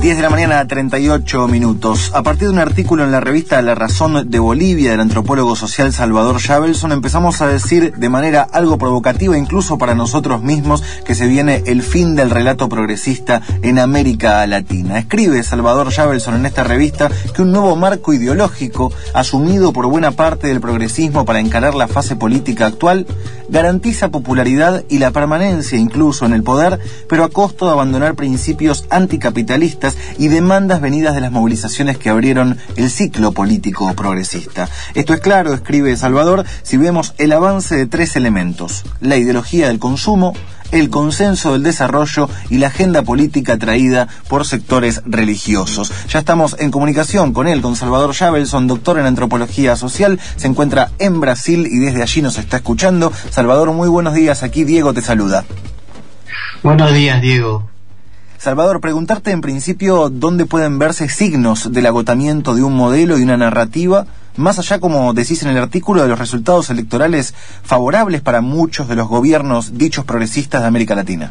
10 de la mañana, 38 minutos. A partir de un artículo en la revista La Razón de Bolivia del antropólogo social Salvador Javelson, empezamos a decir de manera algo provocativa, incluso para nosotros mismos, que se viene el fin del relato progresista en América Latina. Escribe Salvador Javelson en esta revista que un nuevo marco ideológico, asumido por buena parte del progresismo para encarar la fase política actual, garantiza popularidad y la permanencia incluso en el poder, pero a costo de abandonar principios anticapitalistas y demandas venidas de las movilizaciones que abrieron el ciclo político progresista. Esto es claro, escribe Salvador, si vemos el avance de tres elementos: la ideología del consumo, el consenso del desarrollo y la agenda política traída por sectores religiosos. Ya estamos en comunicación con él, con Salvador Javelson, doctor en antropología social, se encuentra en Brasil y desde allí nos está escuchando. Salvador, muy buenos días, aquí Diego te saluda. Buenos días, Diego. Salvador, preguntarte en principio dónde pueden verse signos del agotamiento de un modelo y una narrativa, más allá, como decís en el artículo, de los resultados electorales favorables para muchos de los gobiernos dichos progresistas de América Latina.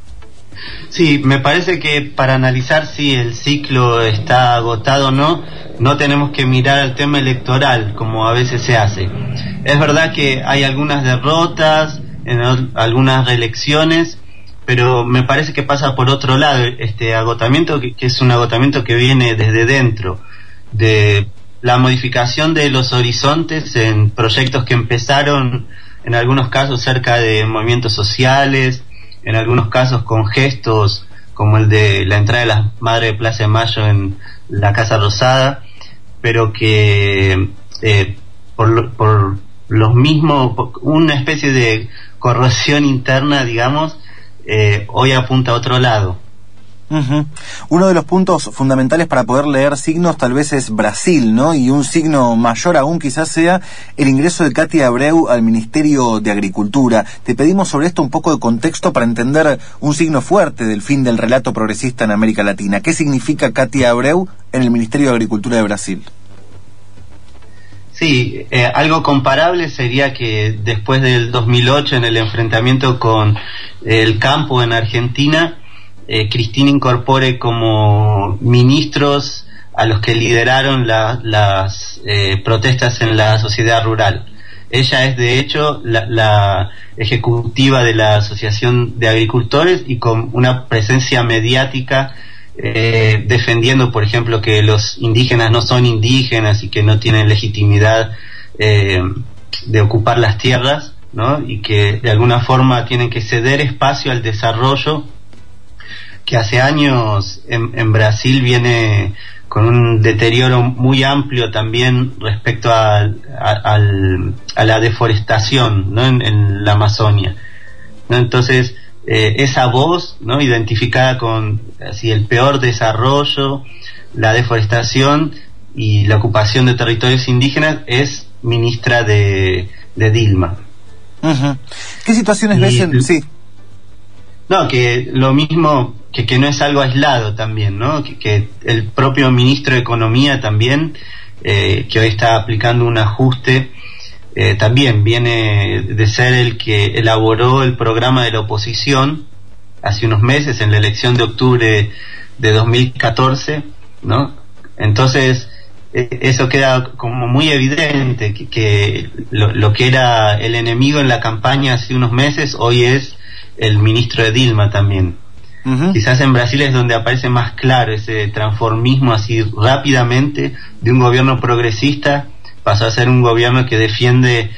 Sí, me parece que para analizar si el ciclo está agotado o no, no tenemos que mirar al tema electoral, como a veces se hace. Es verdad que hay algunas derrotas, en algunas reelecciones, pero me parece que pasa por otro lado este agotamiento, que es un agotamiento que viene desde dentro, de la modificación de los horizontes en proyectos que empezaron en algunos casos cerca de movimientos sociales, en algunos casos con gestos como el de la entrada de las Madres de Plaza de Mayo en la Casa Rosada, pero que por los mismos, una especie de corrosión interna, digamos, hoy apunta a otro lado. Uh-huh. Uno de los puntos fundamentales para poder leer signos tal vez es Brasil, ¿no? Y un signo mayor aún quizás sea el ingreso de Katia Abreu al Ministerio de Agricultura. Te pedimos sobre esto un poco de contexto para entender un signo fuerte del fin del relato progresista en América Latina. ¿Qué significa Katia Abreu en el Ministerio de Agricultura de Brasil? Sí, algo comparable sería que después del 2008, en el enfrentamiento con el campo en Argentina, Cristina incorpore como ministros a los que lideraron las protestas en la sociedad rural. Ella es de hecho la ejecutiva de la Asociación de Agricultores y con una presencia mediática defendiendo, por ejemplo, que los indígenas no son indígenas y que no tienen legitimidad de ocupar las tierras, ¿no? Y que de alguna forma tienen que ceder espacio al desarrollo que hace años en Brasil viene con un deterioro muy amplio también respecto a la deforestación, ¿no? en la Amazonia, ¿no? Entonces esa voz, ¿no? Identificada con así el peor desarrollo, la deforestación y la ocupación de territorios indígenas, es ministra de Dilma. Uh-huh. ¿Qué situaciones ves en...? Sí. No, que lo mismo, que no es algo aislado también, ¿no? Que el propio ministro de Economía también, que hoy está aplicando un ajuste, también viene de ser el que elaboró el programa de la oposición hace unos meses en la elección de octubre de 2014, ¿no? Entonces eso queda como muy evidente, que lo que era el enemigo en la campaña hace unos meses hoy es el ministro de Dilma también. Uh-huh. Quizás en Brasil es donde aparece más claro ese transformismo así rápidamente de un gobierno progresista pasó a ser un gobierno que defiende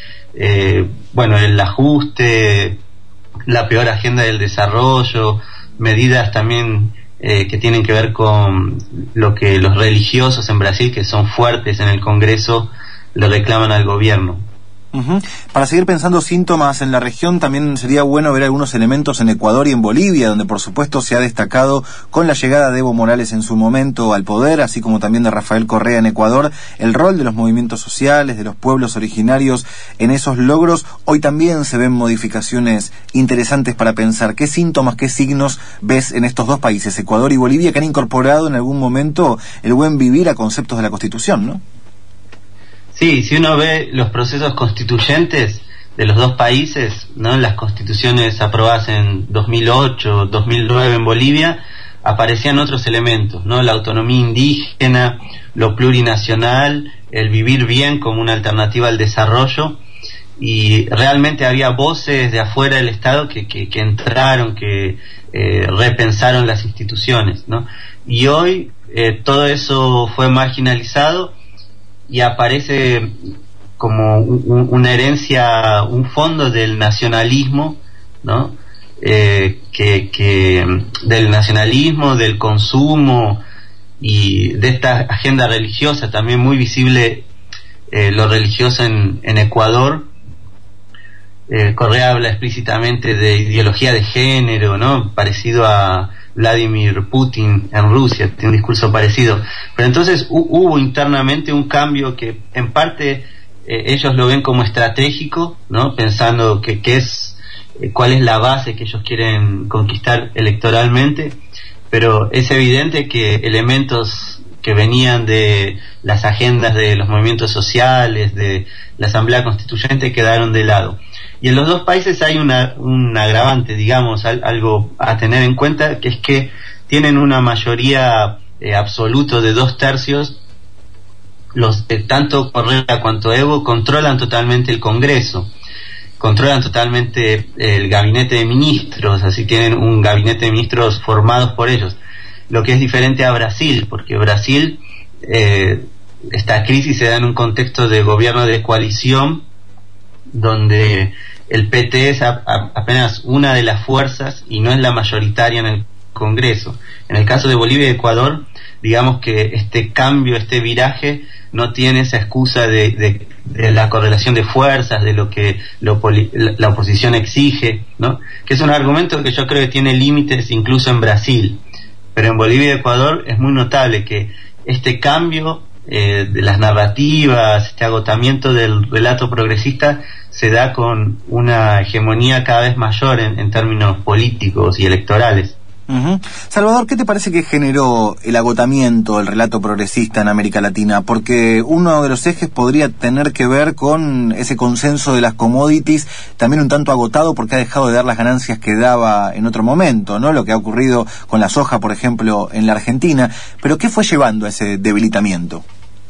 el ajuste, la peor agenda del desarrollo, medidas también que tienen que ver con lo que los religiosos en Brasil, que son fuertes en el Congreso, le reclaman al gobierno. Uh-huh. Para seguir pensando síntomas en la región, también sería bueno ver algunos elementos en Ecuador y en Bolivia, donde por supuesto se ha destacado con la llegada de Evo Morales en su momento al poder, así como también de Rafael Correa en Ecuador, el rol de los movimientos sociales, de los pueblos originarios en esos logros. Hoy también se ven modificaciones interesantes para pensar. ¿Qué síntomas, qué signos ves en estos dos países, Ecuador y Bolivia, que han incorporado en algún momento el buen vivir a conceptos de la Constitución, ¿no? Sí, si uno ve los procesos constituyentes de los dos países, ¿no? Las constituciones aprobadas en 2008, 2009 en Bolivia, aparecían otros elementos, ¿no? La autonomía indígena, lo plurinacional, el vivir bien como una alternativa al desarrollo, y realmente había voces de afuera del Estado que entraron, que repensaron las instituciones, ¿no? Y hoy todo eso fue marginalizado y aparece como una herencia, un fondo del nacionalismo, ¿no? Del nacionalismo, del consumo y de esta agenda religiosa, también muy visible lo religioso en Ecuador. Correa habla explícitamente de ideología de género, ¿no? Parecido a Vladimir Putin en Rusia, tiene un discurso parecido. Pero entonces hubo internamente un cambio que en parte ellos lo ven como estratégico, ¿no? Pensando cuál es la base que ellos quieren conquistar electoralmente, pero es evidente que elementos que venían de las agendas de los movimientos sociales, de la Asamblea Constituyente, quedaron de lado. Y en los dos países hay un agravante, digamos, algo a tener en cuenta, que es que tienen una mayoría absoluta de 2/3. Tanto Correa cuanto Evo controlan totalmente el Congreso, controlan totalmente el gabinete de ministros, así tienen un gabinete de ministros formados por ellos, lo que es diferente a Brasil, porque Brasil, esta crisis se da en un contexto de gobierno de coalición, donde el PT es apenas una de las fuerzas y no es la mayoritaria en el Congreso. En el caso de Bolivia y Ecuador, digamos que este cambio, este viraje, no tiene esa excusa de la correlación de fuerzas, de lo que la oposición exige, ¿no? Que es un argumento que yo creo que tiene límites incluso en Brasil, pero en Bolivia y Ecuador es muy notable que este cambio de las narrativas, este agotamiento del relato progresista, se da con una hegemonía cada vez mayor en términos políticos y electorales. Uh-huh. Salvador, ¿qué te parece que generó el agotamiento del relato progresista en América Latina? Porque uno de los ejes podría tener que ver con ese consenso de las commodities, también un tanto agotado porque ha dejado de dar las ganancias que daba en otro momento, ¿no? Lo que ha ocurrido con la soja, por ejemplo, en la Argentina. Pero ¿qué fue llevando a ese debilitamiento?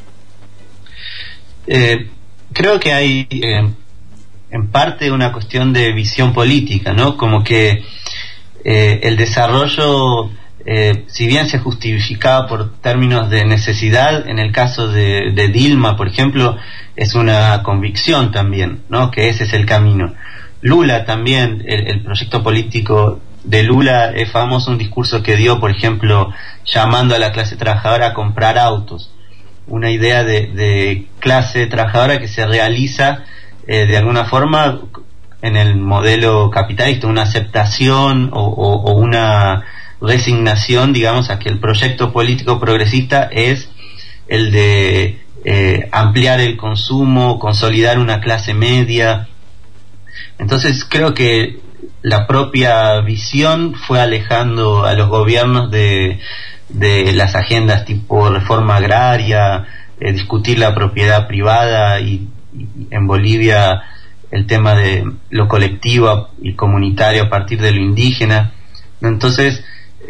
Creo que hay en parte una cuestión de visión política, ¿no? Como que el desarrollo, si bien se justificaba por términos de necesidad, en el caso de Dilma, por ejemplo, es una convicción también, ¿no? Que ese es el camino. Lula también, el proyecto político de Lula es famoso, un discurso que dio, por ejemplo, llamando a la clase trabajadora a comprar autos, una idea de clase trabajadora que se realiza de alguna forma en el modelo capitalista, una aceptación o una resignación, digamos, a que el proyecto político progresista es el de ampliar el consumo, consolidar una clase media. Entonces creo que la propia visión fue alejando a los gobiernos de las agendas tipo reforma agraria, discutir la propiedad privada y en Bolivia el tema de lo colectivo y comunitario a partir de lo indígena. Entonces,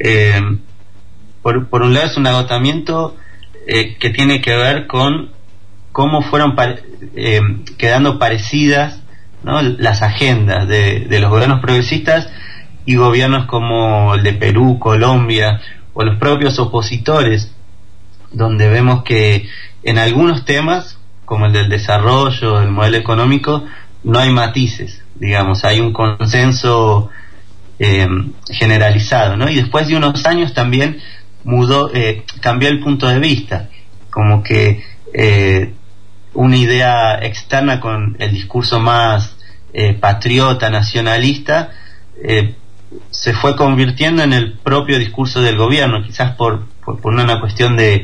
por un lado es un agotamiento que tiene que ver con cómo fueron quedando parecidas, ¿no? Las agendas de los gobiernos progresistas y gobiernos como el de Perú, Colombia, o los propios opositores, donde vemos que en algunos temas, como el del desarrollo, el modelo económico, no hay matices, digamos, hay un consenso generalizado, ¿no? Y después de unos años también cambió el punto de vista, como que una idea externa con el discurso más patriota, nacionalista, se fue convirtiendo en el propio discurso del gobierno, quizás por una cuestión de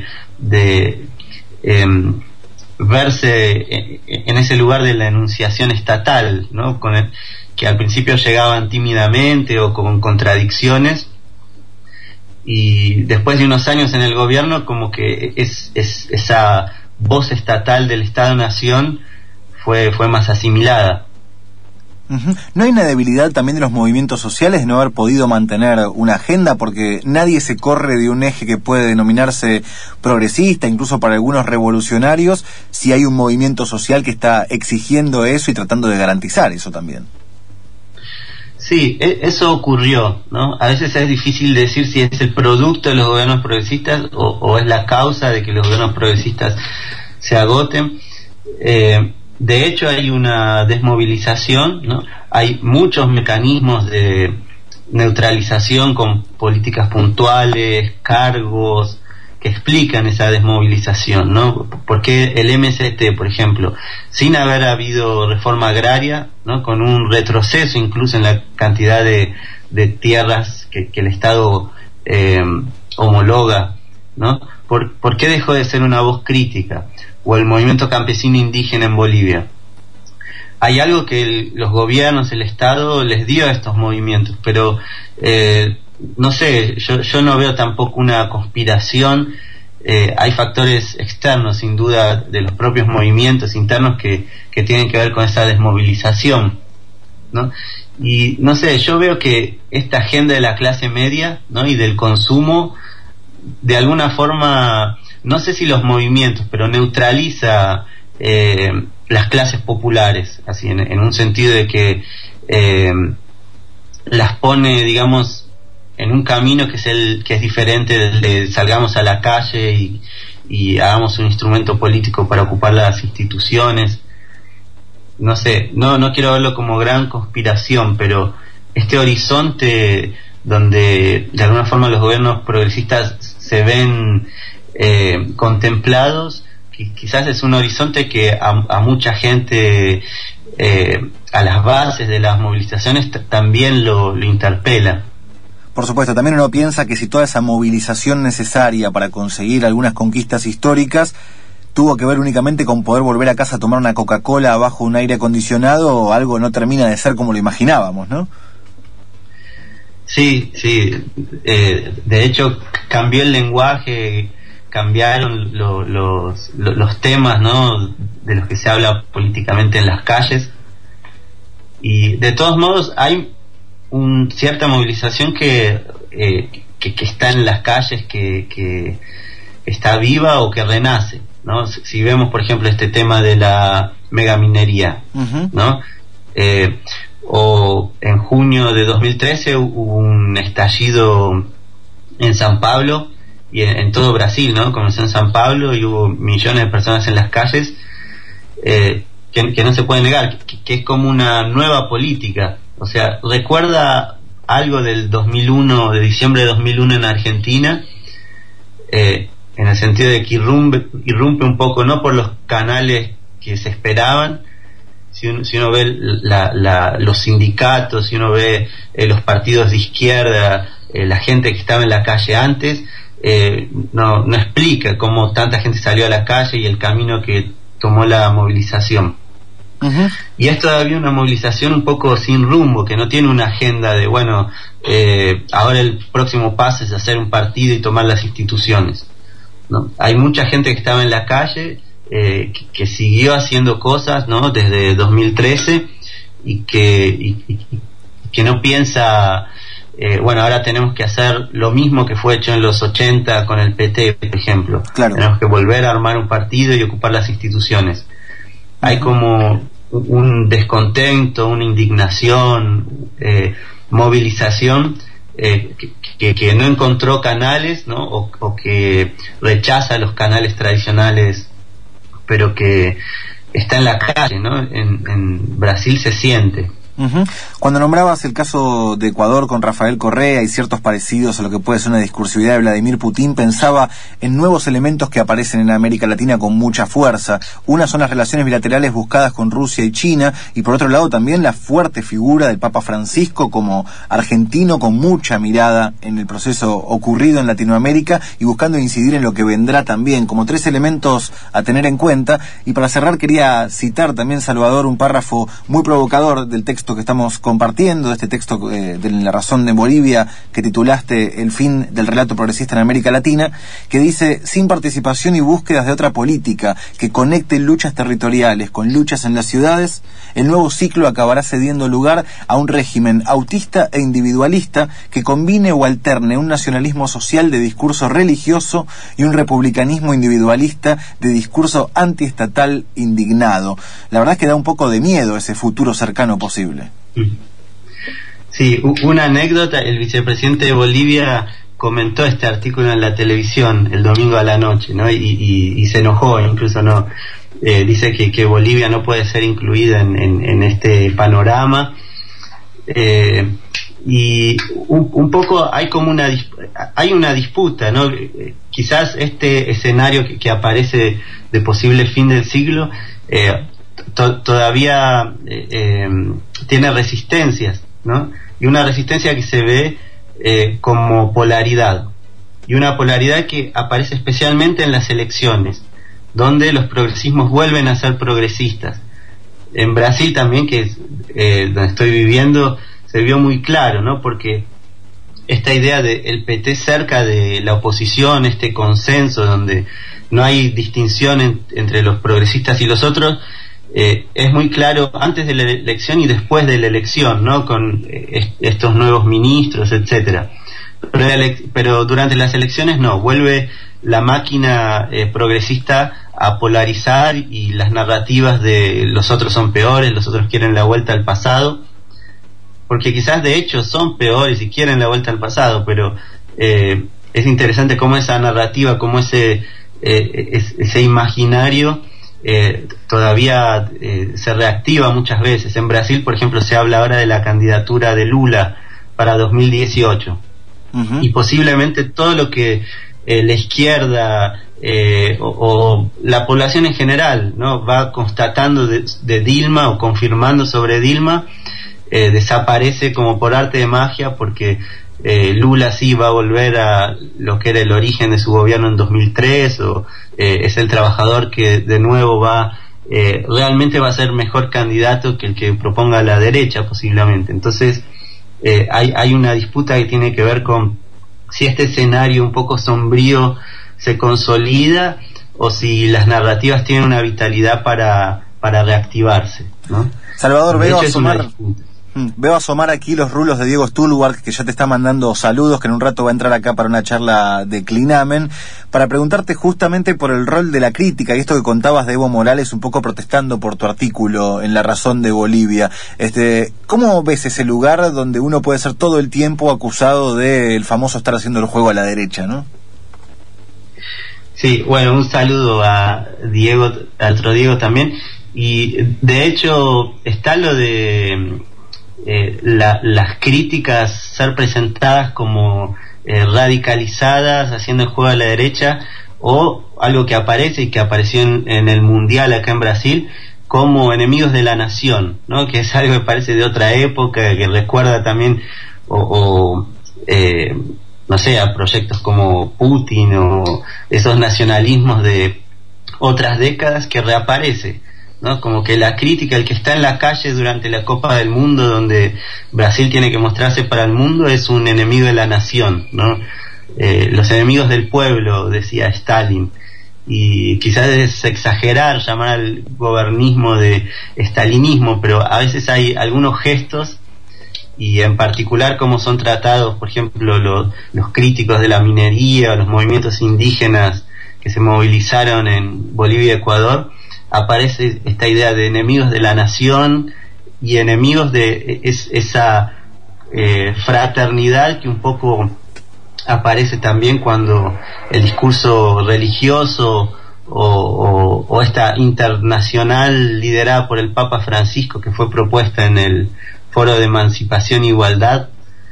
verse en ese lugar de la enunciación estatal, ¿no? Que al principio llegaban tímidamente o con contradicciones, y después de unos años en el gobierno como que esa voz estatal del Estado-Nación fue más asimilada. ¿No hay una debilidad también de los movimientos sociales de no haber podido mantener una agenda? Porque nadie se corre de un eje que puede denominarse progresista, incluso para algunos revolucionarios, si hay un movimiento social que está exigiendo eso y tratando de garantizar eso también. Sí, eso ocurrió, ¿no? A veces es difícil decir si es el producto de los gobiernos progresistas o es la causa de que los gobiernos progresistas se agoten. De hecho, hay una desmovilización, ¿no? Hay muchos mecanismos de neutralización con políticas puntuales, cargos, que explican esa desmovilización, ¿no? Porque el MST, por ejemplo, sin haber habido reforma agraria, ¿no? Con un retroceso incluso en la cantidad de tierras que el Estado homologa, ¿no? ¿Por qué dejó de ser una voz crítica? O el movimiento campesino indígena en Bolivia. Hay algo que los gobiernos, el Estado les dio a estos movimientos, pero no sé, yo no veo tampoco una conspiración. Hay factores externos, sin duda, de los propios movimientos internos que tienen que ver con esa desmovilización, ¿no? Y no sé, yo veo que esta agenda de la clase media, ¿no? Y del consumo, de alguna forma, no sé si los movimientos, pero neutraliza las clases populares, así en un sentido de que las pone, digamos, en un camino que es diferente del de salgamos a la calle y hagamos un instrumento político para ocupar las instituciones. No sé, no quiero verlo como gran conspiración, pero este horizonte donde de alguna forma los gobiernos progresistas se ven contemplados, quizás es un horizonte que a mucha gente, a las bases de las movilizaciones también lo interpela. Por supuesto, también uno piensa que si toda esa movilización necesaria para conseguir algunas conquistas históricas tuvo que ver únicamente con poder volver a casa a tomar una Coca-Cola bajo un aire acondicionado, algo no termina de ser como lo imaginábamos, ¿no? Sí, de hecho cambió el lenguaje, cambiaron los temas, ¿no? De los que se habla políticamente en las calles, y de todos modos hay cierta movilización que está en las calles, que está viva o que renace, ¿no? Si vemos, por ejemplo, este tema de la megaminería, ¿no? O en junio de 2013 hubo un estallido en San Pablo y en todo Brasil, ¿no? Comenzó en San Pablo y hubo millones de personas en las calles, que no se puede negar, que es como una nueva política. O sea, recuerda algo del 2001, de diciembre de 2001 en Argentina, en el sentido de que irrumpe un poco, no por los canales que se esperaban. Si uno ve los sindicatos, si uno ve los partidos de izquierda, la gente que estaba en la calle antes, no explica cómo tanta gente salió a la calle y el camino que tomó la movilización. Y es todavía una movilización un poco sin rumbo, que no tiene una agenda de, bueno, ahora el próximo paso es hacer un partido y tomar las instituciones, ¿no? Hay mucha gente que estaba en la calle, que siguió haciendo cosas, ¿no? Desde 2013 y que no piensa, bueno, ahora tenemos que hacer lo mismo que fue hecho en los 80 con el PT, por ejemplo. Claro. Tenemos que volver a armar un partido y ocupar las instituciones. Hay como un descontento, una indignación, movilización, que no encontró canales, ¿no? O que rechaza los canales tradicionales, pero que está en la calle, ¿no? En Brasil se siente. Cuando nombrabas el caso de Ecuador con Rafael Correa y ciertos parecidos a lo que puede ser una discursividad de Vladimir Putin, pensaba en nuevos elementos que aparecen en América Latina con mucha fuerza. Una son las relaciones bilaterales buscadas con Rusia y China, y por otro lado también la fuerte figura del Papa Francisco como argentino con mucha mirada en el proceso ocurrido en Latinoamérica y buscando incidir en lo que vendrá también, como tres elementos a tener en cuenta. Y para cerrar quería citar también, Salvador, un párrafo muy provocador del texto que estamos compartiendo, de este texto de La Razón de Bolivia que titulaste El fin del relato progresista en América Latina, que dice: sin participación y búsquedas de otra política que conecte luchas territoriales con luchas en las ciudades, el nuevo ciclo acabará cediendo lugar a un régimen autista e individualista que combine o alterne un nacionalismo social de discurso religioso y un republicanismo individualista de discurso antiestatal indignado. La verdad es que da un poco de miedo ese futuro cercano posible. Sí, una anécdota: el vicepresidente de Bolivia comentó este artículo en la televisión el domingo a la noche, ¿no? Y se enojó, incluso no dice que Bolivia no puede ser incluida en este panorama, y un poco hay como una disputa, ¿no? Quizás este escenario que aparece de posible fin del siglo todavía tiene resistencias, ¿no? Y una resistencia que se ve como polaridad, y una polaridad que aparece especialmente en las elecciones, donde los progresismos vuelven a ser progresistas. En Brasil también, que es donde estoy viviendo, se vio muy claro, ¿no? Porque esta idea de el PT cerca de la oposición, este consenso donde no hay distinción entre los progresistas y los otros, es muy claro antes de la elección y después de la elección, ¿no? Con estos nuevos ministros, etcétera. Pero durante las elecciones no, vuelve la máquina progresista a polarizar, y las narrativas de los otros son peores, los otros quieren la vuelta al pasado, porque quizás de hecho son peores y quieren la vuelta al pasado, pero es interesante cómo esa narrativa, cómo ese imaginario todavía se reactiva muchas veces. En Brasil, por ejemplo, se habla ahora de la candidatura de Lula para 2018, y posiblemente todo lo que la izquierda o la población en general, ¿no?, va constatando de Dilma o confirmando sobre Dilma, desaparece como por arte de magia, porque Lula sí va a volver a lo que era el origen de su gobierno en 2003, o es el trabajador que de nuevo realmente va a ser mejor candidato que el que proponga la derecha posiblemente. Entonces hay una disputa que tiene que ver con si este escenario un poco sombrío se consolida, o si las narrativas tienen una vitalidad para reactivarse, ¿no? Salvador, veo asomar aquí los rulos de Diego Stulwart, que ya te está mandando saludos, que en un rato va a entrar acá para una charla de Clinamen, para preguntarte justamente por el rol de la crítica y esto que contabas de Evo Morales, un poco protestando por tu artículo en La Razón de Bolivia. ¿Cómo ves ese lugar donde uno puede ser todo el tiempo acusado del famoso estar haciendo el juego a la derecha, ¿no? Sí, bueno, un saludo a Diego, al otro Diego también, y de hecho está lo de las críticas ser presentadas como radicalizadas, haciendo el juego a la derecha, o algo que aparece y que apareció en el Mundial acá en Brasil, como enemigos de la nación, ¿no? Que es algo que parece de otra época, que recuerda también no sé, a proyectos como Putin, o esos nacionalismos de otras décadas que reaparece, ¿no? Como que la crítica, el que está en la calle durante la Copa del Mundo, donde Brasil tiene que mostrarse para el mundo, es un enemigo de la nación, ¿no? Los enemigos del pueblo, decía Stalin. Y quizás es exagerar llamar al gobernismo de stalinismo, pero a veces hay algunos gestos, y en particular cómo son tratados, por ejemplo, los críticos de la minería, los movimientos indígenas que se movilizaron en Bolivia y Ecuador. Aparece esta idea de enemigos de la nación y enemigos de esa fraternidad que un poco aparece también cuando el discurso religioso o esta internacional liderada por el Papa Francisco, que fue propuesta en el Foro de Emancipación e Igualdad,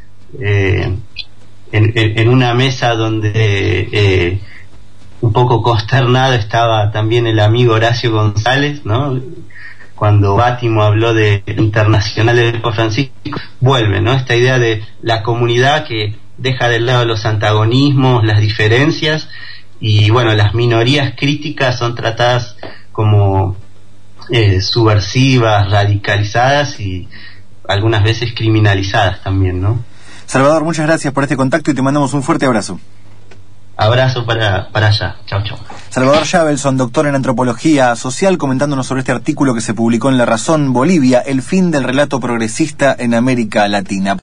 en una mesa donde un poco consternado estaba también el amigo Horacio González, ¿no? Cuando Bátimo habló de internacional del Papa Francisco, vuelve, ¿no?, esta idea de la comunidad que deja de lado los antagonismos, las diferencias, y bueno, las minorías críticas son tratadas como subversivas, radicalizadas, y algunas veces criminalizadas también, ¿no? Salvador, muchas gracias por este contacto y te mandamos un fuerte abrazo. Abrazo para allá. Chau, chau. Salvador Javelson, doctor en antropología social, comentándonos sobre este artículo que se publicó en La Razón, Bolivia, el fin del relato progresista en América Latina.